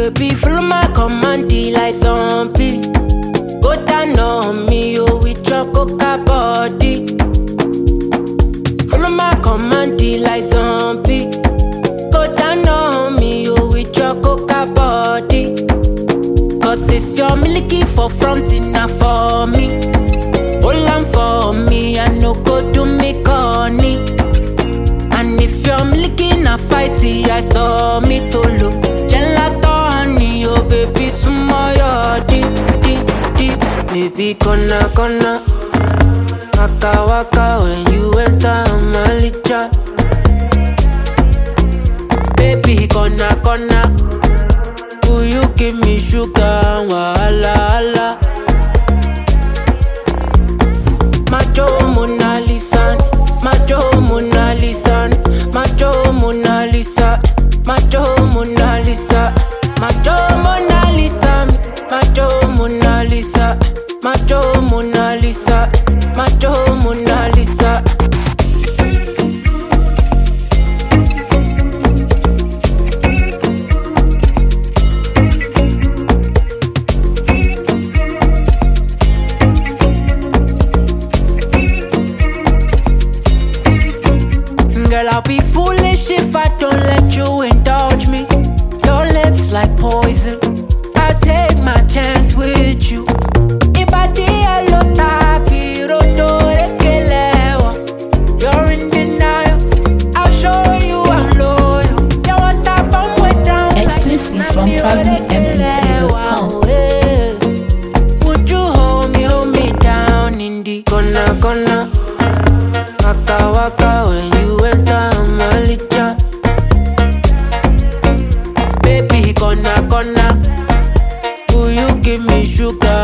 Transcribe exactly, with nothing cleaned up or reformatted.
baby, follow my command, like zombie. Go down on me, oh, with your coca body. Follow my command, like zombie. Go down on me, oh, with your coca body. Cause this your milky for front enough for me. Hold on for me, I no go do me corny. And if you're milky na fighty, I saw me to look. Gelato honey, oh baby, sumo yo di, di, di. Baby, kona, kona. Waka, waka, when you enter my licha. Baby, kona, kona. Will you give me sugar, wahala, hala. Macho Mona Lisa, Macho Mona Lisa, Macho Mona Lisa, Macho Mona Lisa, Macho Mona Lisa, Macho Mona Lisa, Macho Mona Lisa, Macho Mona Lisa. Girl, I'll be foolish if I don't let you indulge me. Your lips like poison, I'll take my chance with you. Ibadi alota pirotore kelewa. You're in denial, I'll show you I'm loyal. You want that bomb way down. Exclusive from proudly m p three dot com. Would you hold me, hold me down in the corner, corner? Waka, waka, when you enter my licha. Baby, gonna, gonna. Will you give me sugar?